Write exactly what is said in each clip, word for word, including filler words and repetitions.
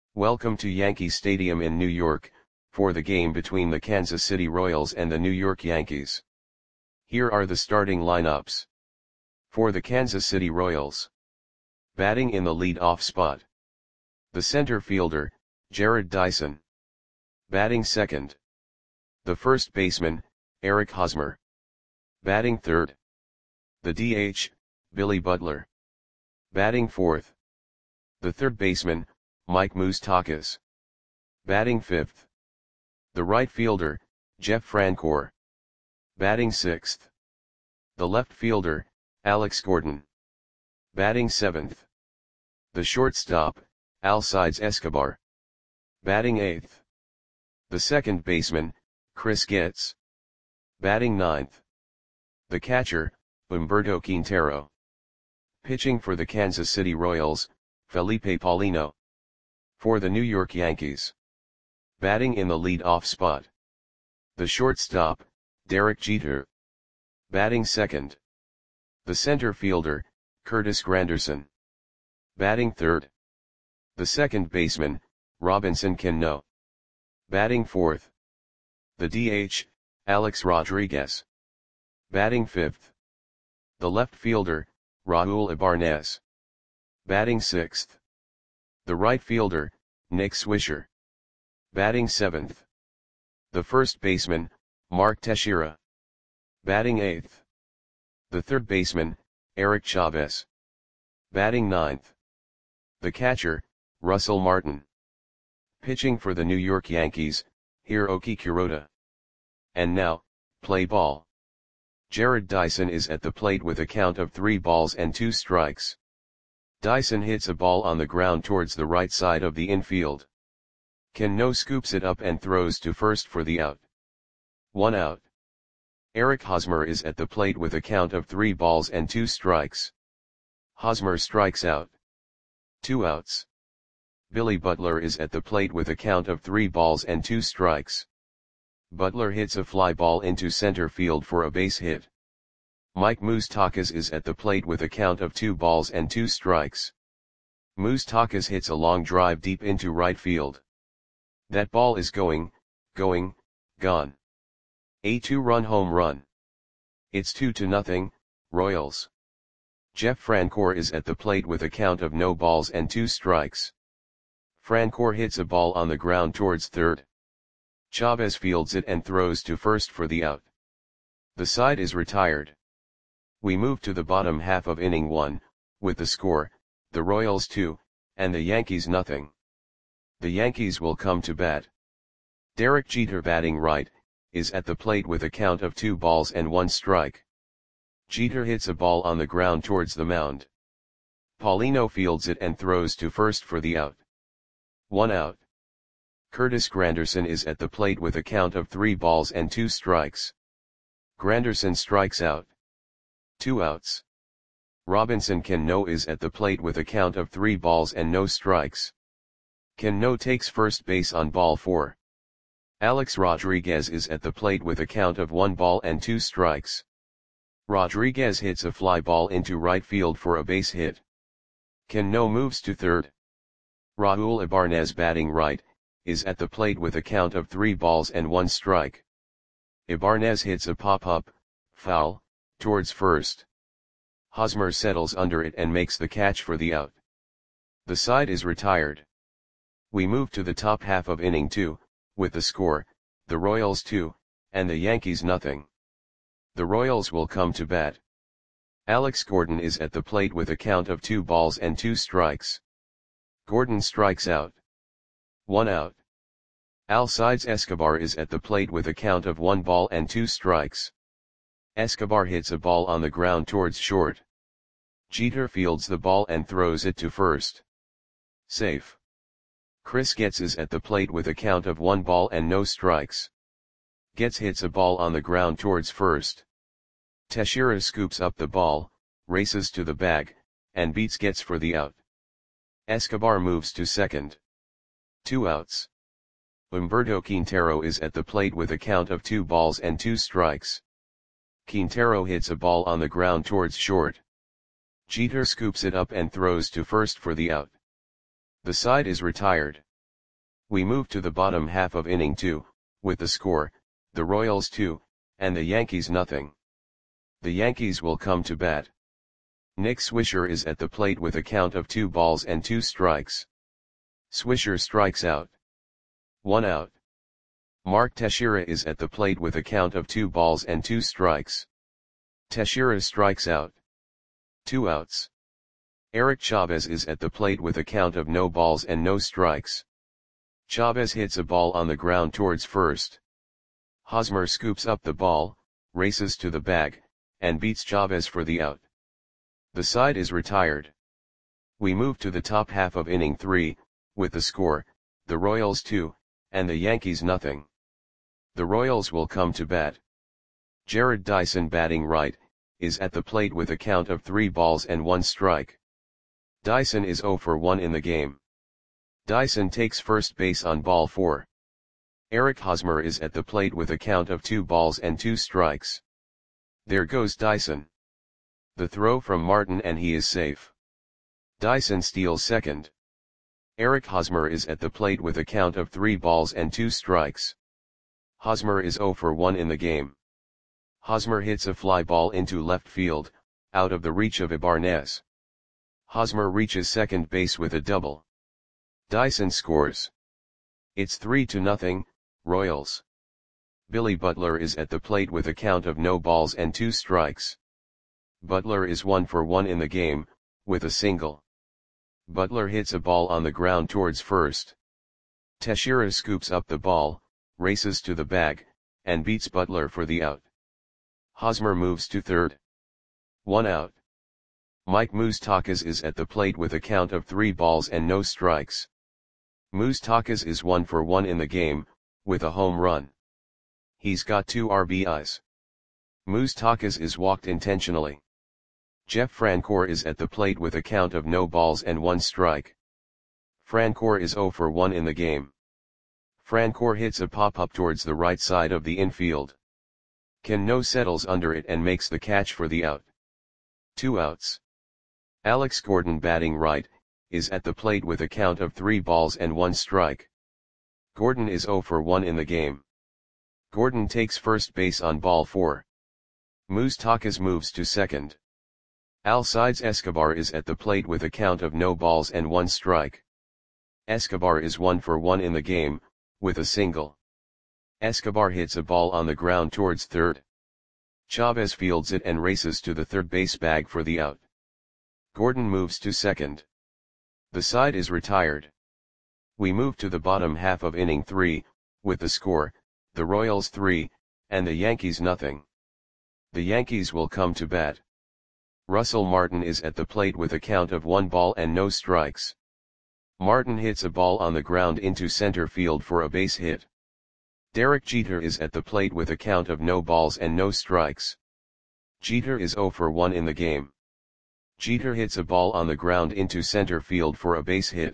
Welcome to Yankee Stadium in New York, for the game between the Kansas City Royals and the New York Yankees. Here are the starting lineups. For the Kansas City Royals. Batting in the lead-off spot. The center fielder, Jarrod Dyson. Batting second. The first baseman, Eric Hosmer. Batting third. The D H, Billy Butler. Batting fourth. The third baseman, Mike Moustakas. Batting fifth. The right fielder, Jeff Francoeur. Batting sixth. The left fielder, Alex Gordon. Batting seventh. The shortstop, Alcides Escobar. Batting eighth. The second baseman, Chris Getz. Batting ninth. The catcher, Humberto Quintero. Pitching for the Kansas City Royals, Felipe Paulino. For the New York Yankees. Batting in the lead-off spot. The shortstop, Derek Jeter. Batting second. The center fielder, Curtis Granderson. Batting third. The second baseman, Robinson Cano. Batting fourth. The D H, Alex Rodriguez. Batting fifth. The left fielder, Raul Ibanez. Batting sixth. The right fielder, Nick Swisher. Batting seventh. The first baseman, Mark Teixeira. Batting eighth. The third baseman, Eric Chavez. Batting ninth. The catcher, Russell Martin. Pitching for the New York Yankees, Hiroki Kuroda. And now, play ball. Jarrod Dyson is at the plate with a count of three balls and two strikes. Dyson hits a ball on the ground towards the right side of the infield. Cano scoops it up and throws to first for the out. One out. Eric Hosmer is at the plate with a count of three balls and two strikes. Hosmer strikes out. Two outs. Billy Butler is at the plate with a count of three balls and two strikes. Butler hits a fly ball into center field for a base hit. Mike Moustakas is at the plate with a count of two balls and two strikes. Moustakas hits a long drive deep into right field. That ball is going, going, gone. A two-run home run. It's two to nothing, Royals. Jeff Francoeur is at the plate with a count of no balls and two strikes. Francoeur hits a ball on the ground towards third. Chavez fields it and throws to first for the out. The side is retired. We move to the bottom half of inning one, with the score, the Royals two, and the Yankees nothing. The Yankees will come to bat. Derek Jeter, batting right, is at the plate with a count of two balls and one strike. Jeter hits a ball on the ground towards the mound. Paulino fields it and throws to first for the out. One out. Curtis Granderson is at the plate with a count of three balls and two strikes. Granderson strikes out. Two outs. Robinson Cano is at the plate with a count of three balls and no strikes. Cano takes first base on ball four. Alex Rodriguez is at the plate with a count of one ball and two strikes. Rodriguez hits a fly ball into right field for a base hit. Cano moves to third. Raul Ibanez, batting right, is at the plate with a count of three balls and one strike. Ibanez hits a pop-up, foul, towards first. Hosmer settles under it and makes the catch for the out. The side is retired. We move to the top half of inning two, with the score, the Royals two, and the Yankees nothing. The Royals will come to bat. Alex Gordon is at the plate with a count of two balls and two strikes. Gordon strikes out. One out. Alcides Escobar is at the plate with a count of one ball and two strikes. Escobar hits a ball on the ground towards short. Jeter fields the ball and throws it to first. Safe. Chris Getz is at the plate with a count of one ball and no strikes. Getz hits a ball on the ground towards first. Teixeira scoops up the ball, races to the bag, and beats Getz for the out. Escobar moves to second. Two outs. Humberto Quintero is at the plate with a count of two balls and two strikes. Quintero hits a ball on the ground towards short. Jeter scoops it up and throws to first for the out. The side is retired. We move to the bottom half of inning two, with the score, the Royals two, and the Yankees nothing. The Yankees will come to bat. Nick Swisher is at the plate with a count of two balls and two strikes. Swisher strikes out. One out. Mark Teixeira is at the plate with a count of two balls and two strikes. Teixeira strikes out. Two outs. Eric Chavez is at the plate with a count of no balls and no strikes. Chavez hits a ball on the ground towards first. Hosmer scoops up the ball, races to the bag, and beats Chavez for the out. The side is retired. We move to the top half of inning three, with the score, the Royals two, and the Yankees nothing. The Royals will come to bat. Jared Dyson, batting right, is at the plate with a count of three balls and one strike. Dyson is oh for one in the game. Dyson takes first base on ball four. Eric Hosmer is at the plate with a count of two balls and two strikes. There goes Dyson. The throw from Martin and he is safe. Dyson steals second. Eric Hosmer is at the plate with a count of three balls and two strikes. Hosmer is oh for one in the game. Hosmer hits a fly ball into left field, out of the reach of Ibanez. Hosmer reaches second base with a double. Dyson scores. It's three to nothing, Royals. Billy Butler is at the plate with a count of no balls and two strikes. Butler is one for one in the game, with a single. Butler hits a ball on the ground towards first. Teixeira scoops up the ball, races to the bag, and beats Butler for the out. Hosmer moves to third. One out. Mike Moustakas is at the plate with a count of three balls and no strikes. Moustakas is one for one in the game, with a home run. He's got two R B Is. Moustakas is walked intentionally. Jeff Francoeur is at the plate with a count of no balls and one strike. Francoeur is oh for one in the game. Francoeur hits a pop-up towards the right side of the infield. Cano settles under it and makes the catch for the out. Two outs. Alex Gordon, batting right, is at the plate with a count of three balls and one strike. Gordon is oh for one in the game. Gordon takes first base on ball four. Moustakas moves to second. Alcides Escobar is at the plate with a count of no balls and one strike. Escobar is one for one in the game, with a single. Escobar hits a ball on the ground towards third. Chavez fields it and races to the third base bag for the out. Gordon moves to second. The side is retired. We move to the bottom half of inning three, with the score, the Royals three, and the Yankees nothing. The Yankees will come to bat. Russell Martin is at the plate with a count of one ball and no strikes. Martin hits a ball on the ground into center field for a base hit. Derek Jeter is at the plate with a count of no balls and no strikes. Jeter is oh for one in the game. Jeter hits a ball on the ground into center field for a base hit.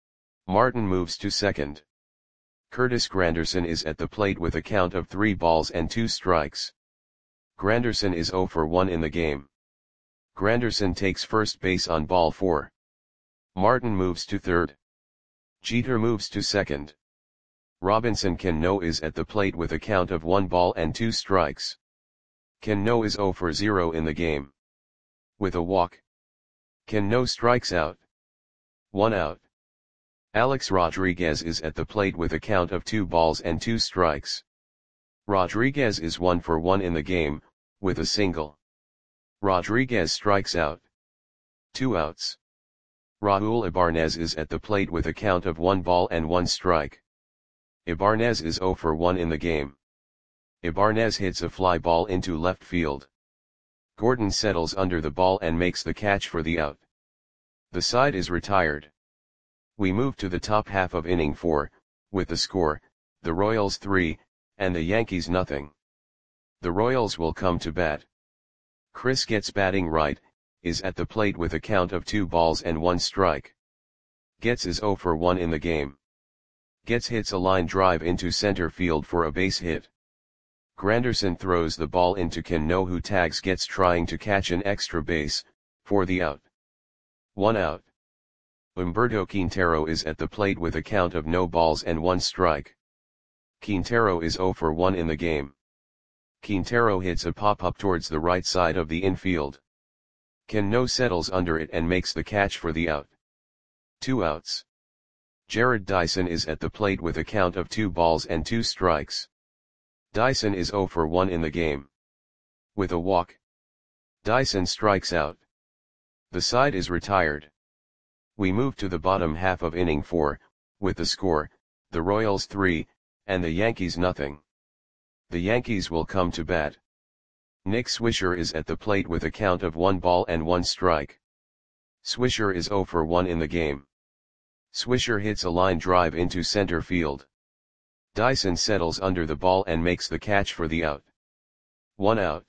Martin moves to second. Curtis Granderson is at the plate with a count of three balls and two strikes. Granderson is oh for one in the game. Granderson takes first base on ball four. Martin moves to third. Jeter moves to second. Robinson Cano is at the plate with a count of one ball and two strikes. Cano is oh for zero in the game. With a walk. Cano strikes out. One out. Alex Rodriguez is at the plate with a count of two balls and two strikes. Rodriguez is one for one in the game, with a single. Rodriguez strikes out. Two outs. Raul Ibanez is at the plate with a count of one ball and one strike. Ibanez is oh for one in the game. Ibanez hits a fly ball into left field. Gordon settles under the ball and makes the catch for the out. The side is retired. We move to the top half of inning four, with the score, the Royals three, and the Yankees nothing. The Royals will come to bat. Chris Getz, batting right, is at the plate with a count of two balls and one strike. Getz is oh for one in the game. Getz hits a line drive into center field for a base hit. Granderson throws the ball into Cano, who tags Getz trying to catch an extra base, for the out. One out. Humberto Quintero is at the plate with a count of no balls and one strike. Quintero is zero for one in the game. Quintero hits a pop-up towards the right side of the infield. Cano settles under it and makes the catch for the out. Two outs. Jarrod Dyson is at the plate with a count of two balls and two strikes. Dyson is zero for one in the game. With a walk, Dyson strikes out. The side is retired. We move to the bottom half of inning four, with the score, the Royals three, and the Yankees nothing. The Yankees will come to bat. Nick Swisher is at the plate with a count of one ball and one strike. Swisher is zero for one in the game. Swisher hits a line drive into center field. Dyson settles under the ball and makes the catch for the out. One out.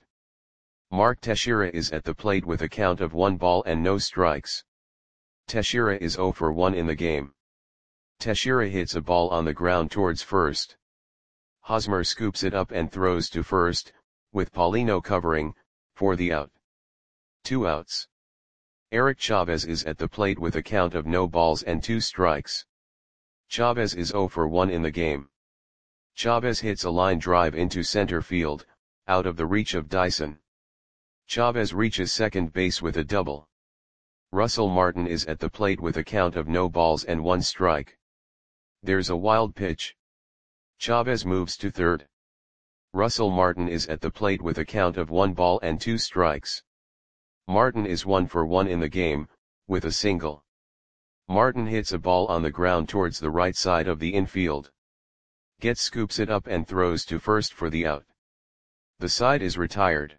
Mark Teixeira is at the plate with a count of one ball and no strikes. Teixeira is zero for one in the game. Teixeira hits a ball on the ground towards first. Hosmer scoops it up and throws to first, with Paulino covering, for the out. Two outs. Eric Chavez is at the plate with a count of no balls and two strikes. Chavez is zero for one in the game. Chavez hits a line drive into center field, out of the reach of Dyson. Chavez reaches second base with a double. Russell Martin is at the plate with a count of no balls and one strike. There's a wild pitch. Chavez moves to third. Russell Martin is at the plate with a count of one ball and two strikes. Martin is one for one in the game, with a single. Martin hits a ball on the ground towards the right side of the infield. Getz scoops it up and throws to first for the out. The side is retired.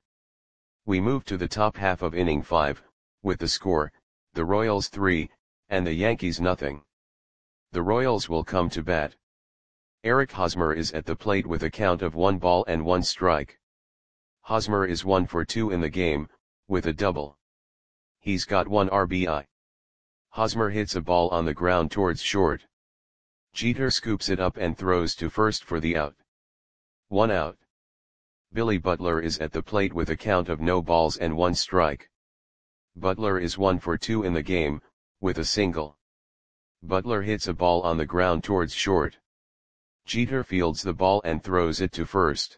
We move to the top half of inning five, with the score, the Royals three, and the Yankees nothing. The Royals will come to bat. Eric Hosmer is at the plate with a count of one ball and one strike. Hosmer is one for two in the game, with a double. He's got one R B I. Hosmer hits a ball on the ground towards short. Jeter scoops it up and throws to first for the out. One out. Billy Butler is at the plate with a count of no balls and one strike. Butler is one for two in the game, with a single. Butler hits a ball on the ground towards short. Jeter fields the ball and throws it to first.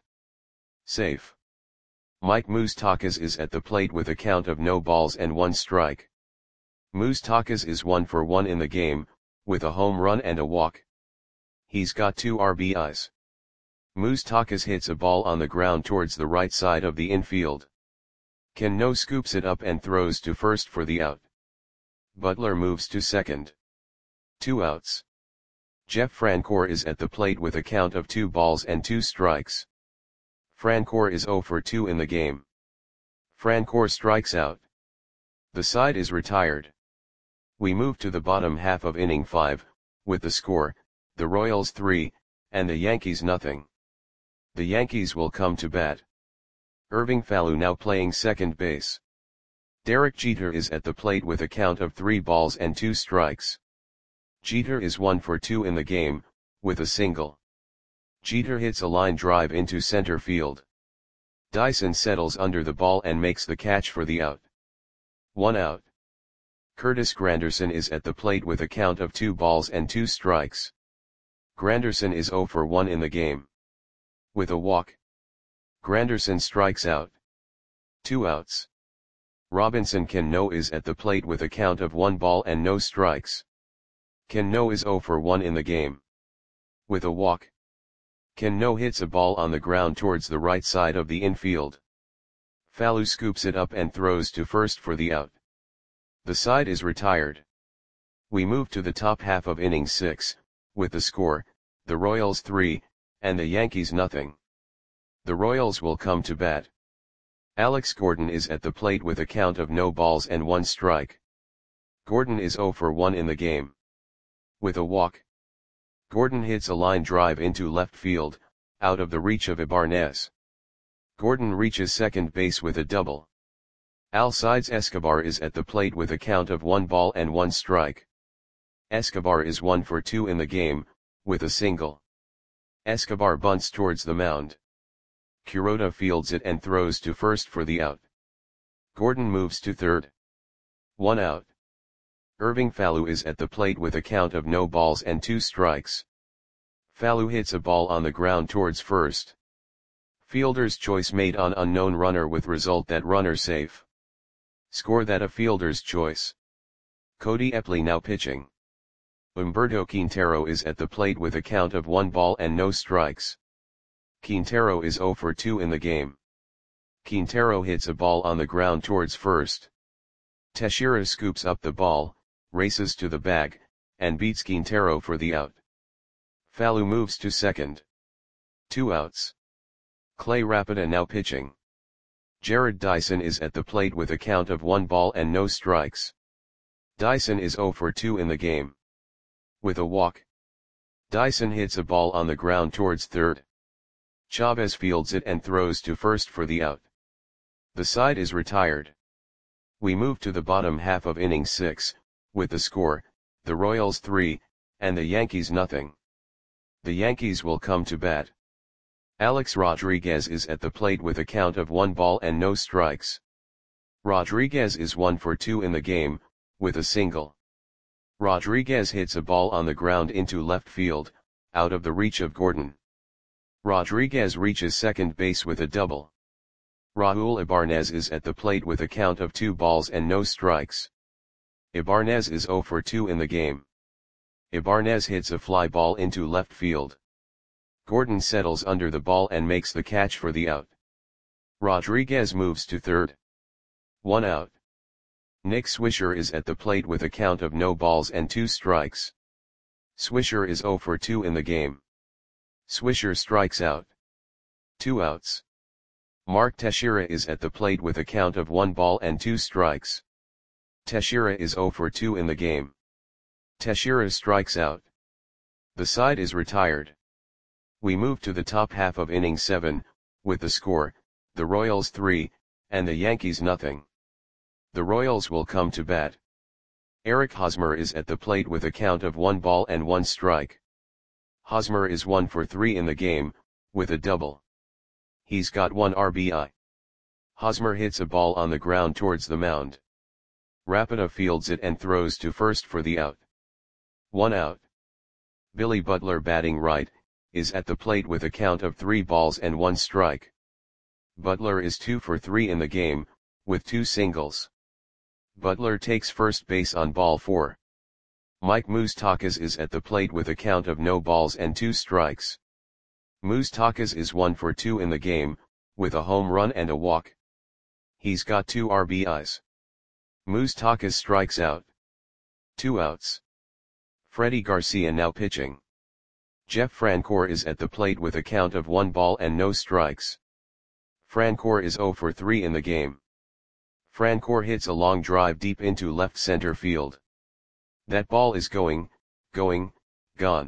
Safe. Mike Moustakas is at the plate with a count of no balls and one strike. Moustakas is one for one in the game, with a home run and a walk. He's got two R B Is. Moustakas hits a ball on the ground towards the right side of the infield. Cano scoops it up and throws to first for the out. Butler moves to second. Two outs. Jeff Francoeur is at the plate with a count of two balls and two strikes. Francoeur is zero for two in the game. Francoeur strikes out. The side is retired. We move to the bottom half of inning five, with the score, the Royals three, and the Yankees nothing. The Yankees will come to bat. Irving Falew now playing second base. Derek Jeter is at the plate with a count of three balls and two strikes. Jeter is one for two in the game, with a single. Jeter hits a line drive into center field. Dyson settles under the ball and makes the catch for the out. One out. Curtis Granderson is at the plate with a count of two balls and two strikes. Granderson is zero for one in the game. With a walk, Granderson strikes out. Two outs. Robinson Cano is at the plate with a count of one ball and no strikes. Cano is zero for one in the game. With a walk, Cano hits a ball on the ground towards the right side of the infield. Falew scoops it up and throws to first for the out. The side is retired. We move to the top half of inning six, with the score, the Royals three, and the Yankees nothing. The Royals will come to bat. Alex Gordon is at the plate with a count of no balls and one strike. Gordon is zero for one in the game. With a walk, Gordon hits a line drive into left field, out of the reach of Ibanez. Gordon reaches second base with a double. Alcides Escobar is at the plate with a count of one ball and one strike. Escobar is one for two in the game, with a single. Escobar bunts towards the mound. Kuroda fields it and throws to first for the out. Gordon moves to third. One out. Irving Fallu is at the plate with a count of no balls and two strikes. Fallu hits a ball on the ground towards first. Fielder's choice made on unknown runner with result that runner safe. Score that a fielder's choice. Cody Epley now pitching. Humberto Quintero is at the plate with a count of one ball and no strikes. Quintero is zero for two in the game. Quintero hits a ball on the ground towards first. Teixeira scoops up the ball, races to the bag, and beats Quintero for the out. Fallu moves to second. Two outs. Clay Rapida now pitching. Jared Dyson is at the plate with a count of one ball and no strikes. Dyson is zero for two in the game. With a walk. Dyson hits a ball on the ground towards third. Chavez fields it and throws to first for the out. The side is retired. We move to the bottom half of inning six, with the score, the Royals three, and the Yankees nothing. The Yankees will come to bat. Alex Rodriguez is at the plate with a count of one ball and no strikes. Rodriguez is one for two in the game, with a single. Rodriguez hits a ball on the ground into left field, out of the reach of Gordon. Rodriguez reaches second base with a double. Raul Ibanez is at the plate with a count of two balls and no strikes. Ibanez is zero for two in the game. Ibanez hits a fly ball into left field. Gordon settles under the ball and makes the catch for the out. Rodriguez moves to third. One out. Nick Swisher is at the plate with a count of no balls and two strikes. Swisher is zero for two in the game. Swisher strikes out. Two outs. Mark Teixeira is at the plate with a count of one ball and two strikes. Teixeira is zero for two in the game. Teixeira strikes out. The side is retired. We move to the top half of inning seven, with the score, the Royals three, and the Yankees nothing. The Royals will come to bat. Eric Hosmer is at the plate with a count of one ball and one strike. Hosmer is one for three in the game, with a double. He's got one R B I. Hosmer hits a ball on the ground towards the mound. Rapida fields it and throws to first for the out. One out. Billy Butler batting right, is at the plate with a count of three balls and one strike. Butler is two for three in the game, with two singles. Butler takes first base on ball four. Mike Moustakas is at the plate with a count of no balls and two strikes. Moustakas is one for two in the game, with a home run and a walk. He's got two R B Is. Moustakas strikes out. Two outs. Freddie Garcia now pitching. Jeff Francoeur is at the plate with a count of one ball and no strikes. Francoeur is zero for three in the game. Francoeur hits a long drive deep into left center field. That ball is going, going, gone.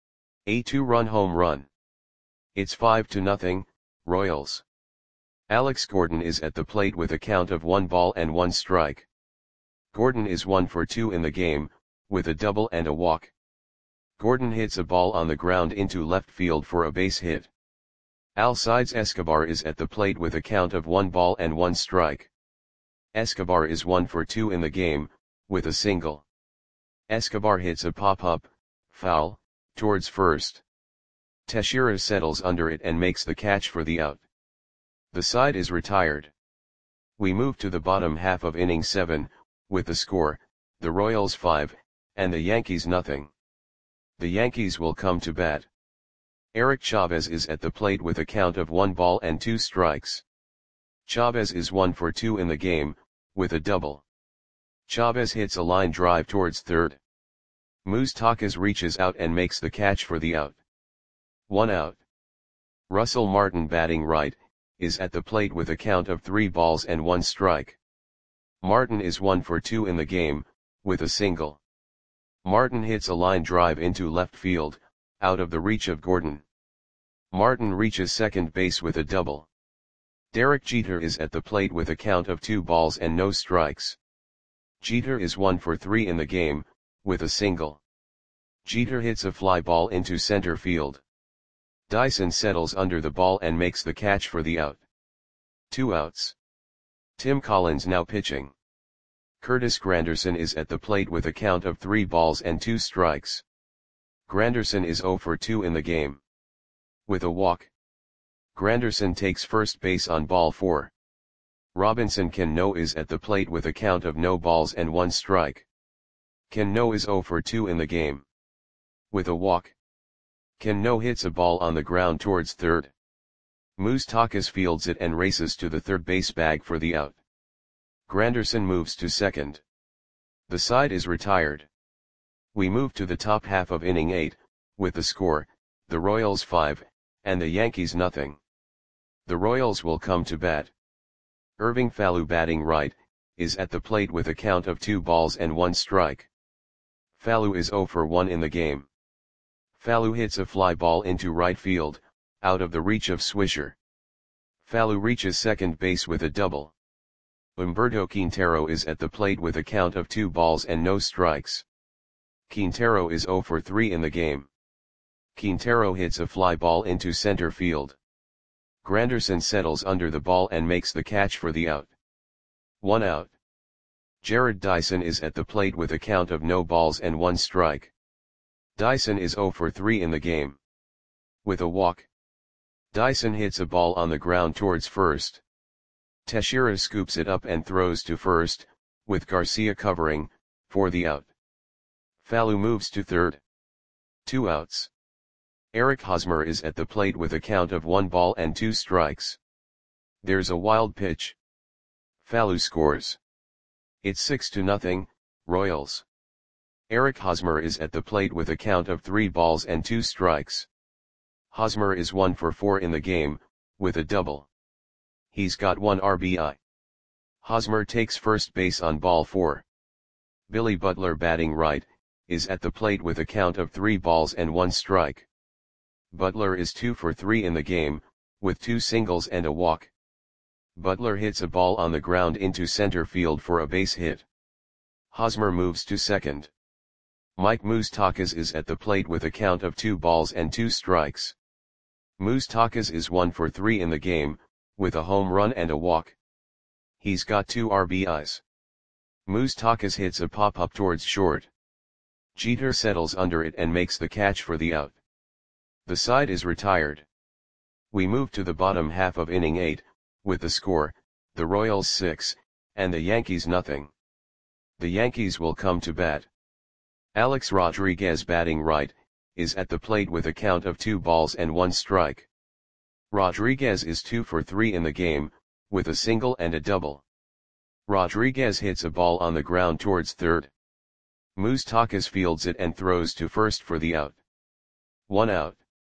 A two-run home run. It's five to nothing, Royals. Alex Gordon is at the plate with a count of one ball and one strike. Gordon is one for two in the game, with a double and a walk. Gordon hits a ball on the ground into left field for a base hit. Alcides Escobar is at the plate with a count of one ball and one strike. Escobar is one for two in the game, with a single. Escobar hits a pop-up, foul, towards first. Teixeira settles under it and makes the catch for the out. The side is retired. We move to the bottom half of inning seven, with the score, the Royals five, and the Yankees nothing. The Yankees will come to bat. Eric Chavez is at the plate with a count of one ball and two strikes. Chavez is one for two in the game, with a double. Chavez hits a line drive towards third. Moustakas reaches out and makes the catch for the out. One out. Russell Martin batting right, is at the plate with a count of three balls and one strike. Martin is one for two in the game, with a single. Martin hits a line drive into left field, out of the reach of Gordon. Martin reaches second base with a double. Derek Jeter is at the plate with a count of two balls and no strikes. Jeter is one for three in the game, with a single. Jeter hits a fly ball into center field. Dyson settles under the ball and makes the catch for the out. Two outs. Tim Collins now pitching. Curtis Granderson is at the plate with a count of three balls and two strikes. Granderson is zero for two in the game. With a walk, Granderson takes first base on ball four. Robinson Cano is at the plate with a count of no balls and one strike. Cano is zero for two in the game. With a walk, Cano hits a ball on the ground towards third. Moustakas fields it and races to the third base bag for the out. Granderson moves to second. The side is retired. We move to the top half of inning eight, with the score, the Royals five, and the Yankees nothing. The Royals will come to bat. Irving Falou, batting right, is at the plate with a count of two balls and one strike. Falou is zero for one in the game. Falou hits a fly ball into right field, out of the reach of Swisher. Falou reaches second base with a double. Humberto Quintero is at the plate with a count of two balls and no strikes. Quintero is zero for three in the game. Quintero hits a fly ball into center field. Granderson settles under the ball and makes the catch for the out. One out. Jarrod Dyson is at the plate with a count of no balls and one strike. Dyson is zero for three in the game. With a walk, Dyson hits a ball on the ground towards first. Teixeira scoops it up and throws to first, with Garcia covering, for the out. Falou moves to third. Two outs. Eric Hosmer is at the plate with a count of one ball and two strikes. There's a wild pitch. Falou scores. It's six to nothing, Royals. Eric Hosmer is at the plate with a count of three balls and two strikes. Hosmer is one for four in the game, with a double. He's got one R B I. Hosmer takes first base on ball four. Billy Butler, batting right, is at the plate with a count of three balls and one strike. Butler is two for three in the game, with two singles and a walk. Butler hits a ball on the ground into center field for a base hit. Hosmer moves to second. Mike Moustakas is at the plate with a count of two balls and two strikes. Moustakas is one for three in the game, with a home run and a walk. He's got two R B Is. Moustakas hits a pop-up towards short. Jeter settles under it and makes the catch for the out. The side is retired. We move to the bottom half of inning eight, with the score, the Royals six, and the Yankees nothing. The Yankees will come to bat. Alex Rodriguez, batting right, is at the plate with a count of two balls and one strike. Rodriguez is two for three in the game, with a single and a double. Rodriguez hits a ball on the ground towards third. Moustakas fields it and throws to first for the out. One out.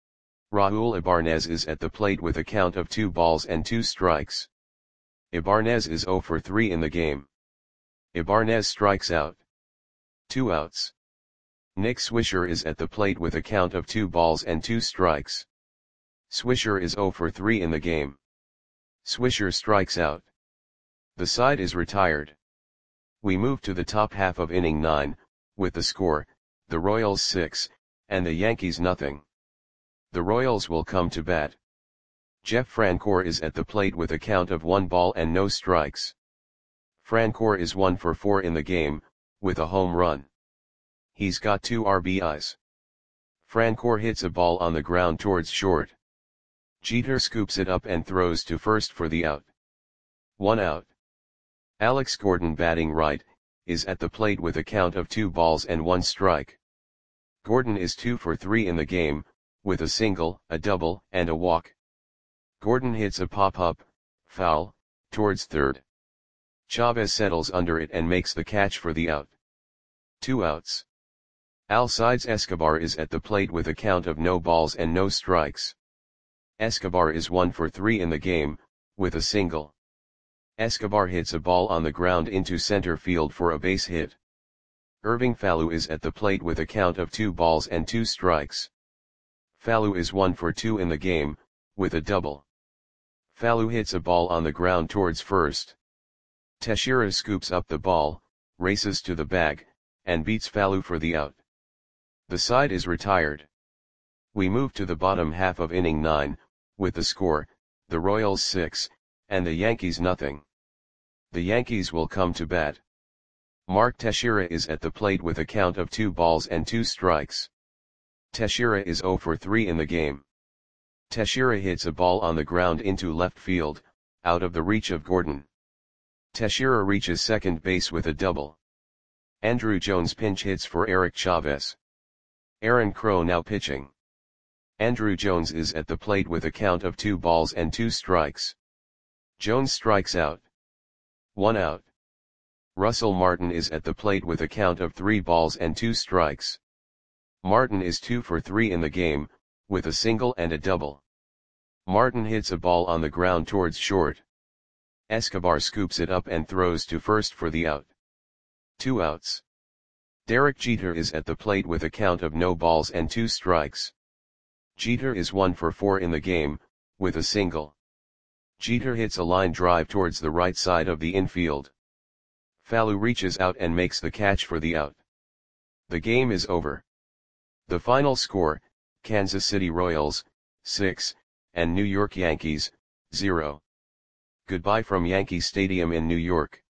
Raul Ibanez is at the plate with a count of two balls and two strikes. Ibanez is zero for three in the game. Ibanez strikes out. Two outs. Nick Swisher is at the plate with a count of two balls and two strikes. Swisher is zero for three in the game. Swisher strikes out. The side is retired. We move to the top half of inning nine, with the score, the Royals six, and the Yankees nothing. The Royals will come to bat. Jeff Francoeur is at the plate with a count of one ball and no strikes. Francoeur is one for four in the game, with a home run. He's got two R B Is. Francoeur hits a ball on the ground towards short. Jeter scoops it up and throws to first for the out. One out. Alex Gordon, batting right, is at the plate with a count of two balls and one strike. Gordon is two for three in the game, with a single, a double, and a walk. Gordon hits a pop-up, foul, towards third. Chavez settles under it and makes the catch for the out. Two outs. Alcides Escobar is at the plate with a count of no balls and no strikes. Escobar is one for three in the game, with a single. Escobar hits a ball on the ground into center field for a base hit. Irving Falou is at the plate with a count of two balls and two strikes. Falou is one for two in the game, with a double. Falou hits a ball on the ground towards first. Teixeira scoops up the ball, races to the bag, and beats Falou for the out. The side is retired. We move to the bottom half of inning nine, with the score, the Royals six, and the Yankees nothing. The Yankees will come to bat. Mark Teixeira is at the plate with a count of two balls and two strikes. Teixeira is zero for three in the game. Teixeira hits a ball on the ground into left field, out of the reach of Gordon. Teixeira reaches second base with a double. Andruw Jones pinch hits for Eric Chavez. Aaron Crow now pitching. Andruw Jones is at the plate with a count of two balls and two strikes. Jones strikes out. One out. Russell Martin is at the plate with a count of three balls and two strikes. Martin is two for three in the game, with a single and a double. Martin hits a ball on the ground towards short. Escobar scoops it up and throws to first for the out. Two outs. Derek Jeter is at the plate with a count of no balls and two strikes. Jeter is one for four in the game, with a single. Jeter hits a line drive towards the right side of the infield. Fallu reaches out and makes the catch for the out. The game is over. The final score, Kansas City Royals, six, and New York Yankees, zero. Goodbye from Yankee Stadium in New York.